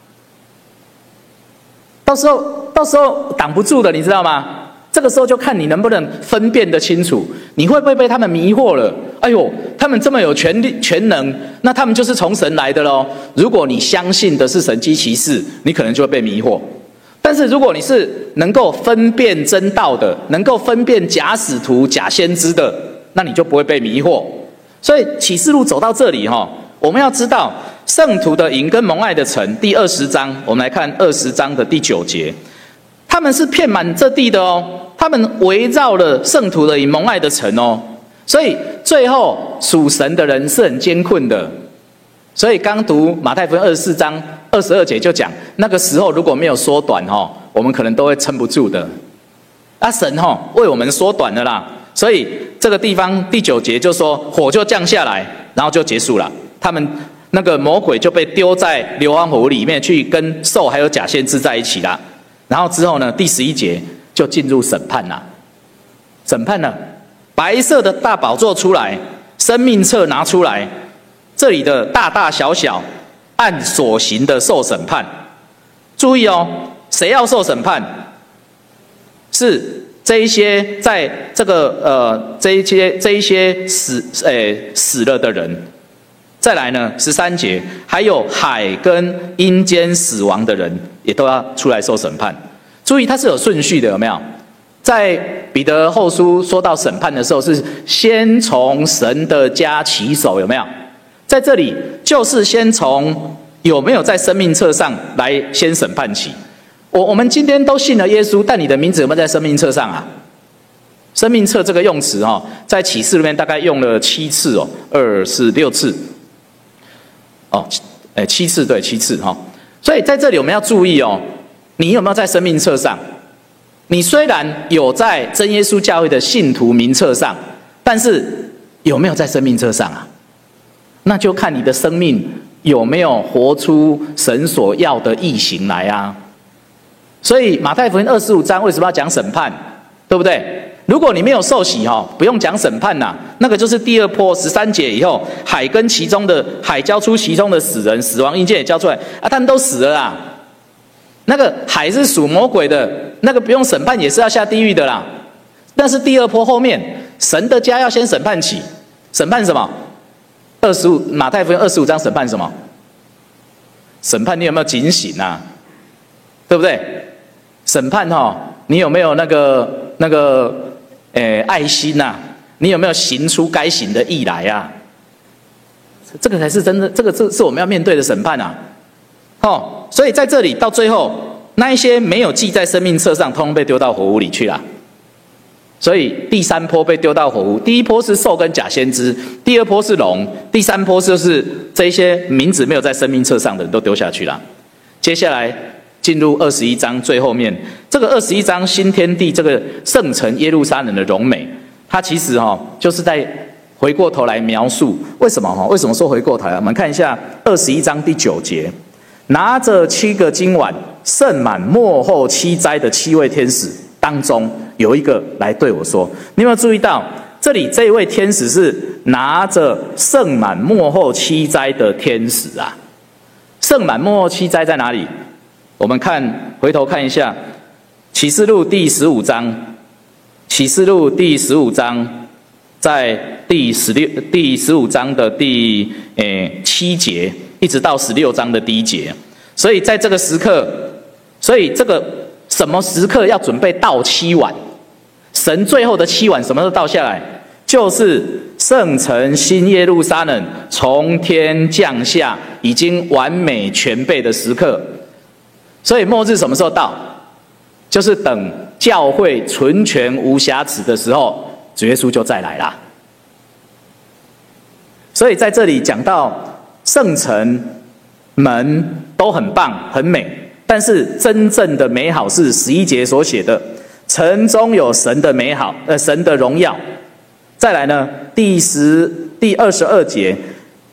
到时候挡不住的，你知道吗？这个时候就看你能不能分辨得清楚，你会不会被他们迷惑了？哎呦，他们这么有权力全能，那他们就是从神来的咯。如果你相信的是神机骑士，你可能就会被迷惑。但是如果你是能够分辨真道的，能够分辨假使徒、假先知的，那你就不会被迷惑。所以启示录走到这里我们要知道圣徒的营跟蒙爱的城，第20章，我们来看20章的第9节，他们是遍满这地的他们围绕了圣徒的营、蒙爱的城所以最后属神的人是很艰困的。所以刚读马太福音24章22节就讲，那个时候如果没有缩短我们可能都会撑不住的。神为我们缩短了啦，所以这个地方第9节就说火就降下来，然后就结束了。他们那个魔鬼就被丢在硫磺火里面去跟兽还有假先知在一起啦。然后之后呢，第11节就进入审判啦。审判了，白色的大宝座出来，生命册拿出来，这里的大大小小按所行的受审判。注意谁要受审判？是这一些在这个这一些死了的人。再来呢，13节，还有海跟阴间死亡的人也都要出来受审判。注意，它是有顺序的，有没有？在彼得后书说到审判的时候，是先从神的家起手，有没有？在这里就是先从有没有在生命册上来先审判起。我们今天都信了耶稣，但你的名字有没有在生命册上啊？生命册这个用词在启示里面大概用了7次2、4、6次。7次，对，7次所以在这里我们要注意你有没有在生命册上？你虽然有在真耶稣教会的信徒名册上，但是有没有在生命册上啊？那就看你的生命有没有活出神所要的义行来啊。所以马太福音25章为什么要讲审判？对不对？如果你没有受洗不用讲审判啦，那个就是第二波13节以后，海交出其中的死人，死亡阴间也交出来他们都死了啦。那个海是属魔鬼的，那个不用审判也是要下地狱的啦。但是第二波后面，神的家要先审判起，审判什么马太福音25章审判什么？审判你有没有警醒啊？对不对？审判你有没有那个爱心啊？你有没有行出该行的义来啊？这个才是真的，这个是我们要面对的审判啊！所以在这里到最后，那一些没有记在生命册上，通通被丢到火湖里去了。所以第3波被丢到火湖，第1波是兽跟假先知，第2波是龙，第3波就是这一些名字没有在生命册上的人都丢下去了。接下来进入21章最后面，这个21章新天地这个圣城耶路撒冷的荣美，它其实就是在回过头来描述为什么说回过头来？我们看一下21章第9节，拿着7个金碗盛满末后7灾的7位天使当中，有一个来对我说，你有没有注意到这里这一位天使是拿着盛满末后7灾的天使啊？盛满末后7灾在哪里？我们回头看一下启示录第15章，启示录第15章在第15章的第7节一直到16章的第1节。所以在这个时刻，所以这个什么时刻要准备倒7碗？神最后的7碗什么时候倒下来？就是圣城新耶路撒冷从天降下，已经完美全备的时刻。所以末日什么时候到？就是等教会纯全无瑕疵的时候，主耶稣就再来啦。所以在这里讲到圣城门都很棒很美，但是真正的美好是11节所写的，城中有神的美好，神的荣耀。再来呢，第22节，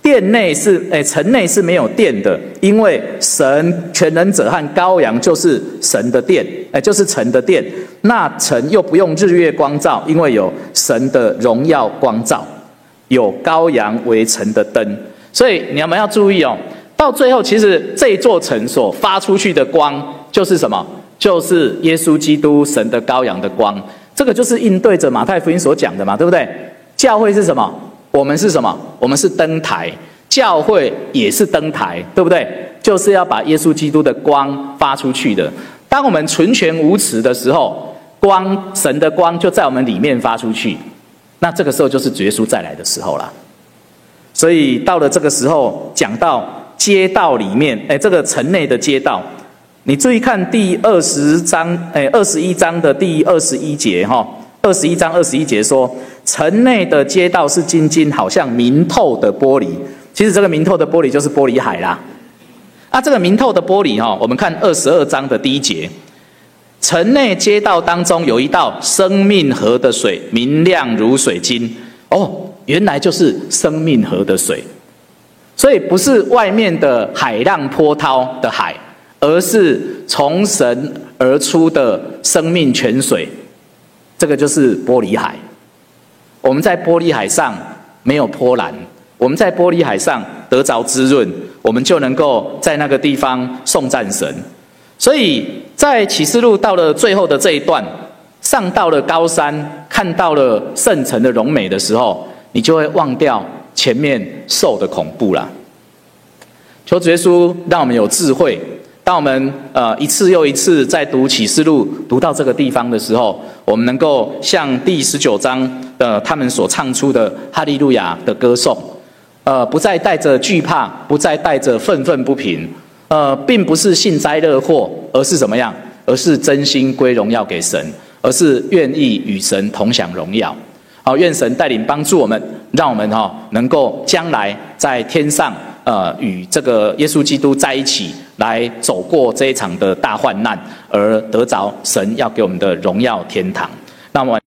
城内是没有殿的，因为神全能者和羔羊就是神的殿，就是城的殿。那城又不用日月光照，因为有神的荣耀光照，有羔羊为城的灯。所以你们要注意哦，到最后其实这一座城所发出去的光就是什么？就是耶稣基督神的羔羊的光。这个就是应对着马太福音所讲的嘛，对不对？教会是什么？我们是什么？我们是灯台，教会也是灯台，对不对？就是要把耶稣基督的光发出去的。当我们纯全无疵的时候，神的光就在我们里面发出去，那这个时候就是主耶稣再来的时候了。所以到了这个时候，讲到街道里面，这个城内的街道，你注意看第21章的第21节哈，21章21节说，城内的街道是晶晶，好像明透的玻璃。其实这个明透的玻璃就是玻璃海啦。这个明透的玻璃我们看22章的第1节，城内街道当中有一道生命河的水，明亮如水晶。原来就是生命河的水，所以不是外面的海浪波涛的海，而是从神而出的生命泉水，这个就是玻璃海。我们在玻璃海上没有波澜，我们在玻璃海上得着滋润，我们就能够在那个地方颂赞神。所以在启示录到了最后的这一段，上到了高山，看到了圣城的荣美的时候，你就会忘掉前面受的恐怖了。求主耶稣让我们有智慧，当我们一次又一次在读启示录读到这个地方的时候，我们能够像第19章他们所唱出的哈利路亚的歌颂，不再带着惧怕，不再带着愤愤不平，并不是幸灾乐祸，而是怎么样？而是真心归荣耀给神，而是愿意与神同享荣耀。愿神带领帮助我们，让我们能够将来在天上与这个耶稣基督在一起，来走过这一场的大患难，而得着神要给我们的荣耀天堂。那么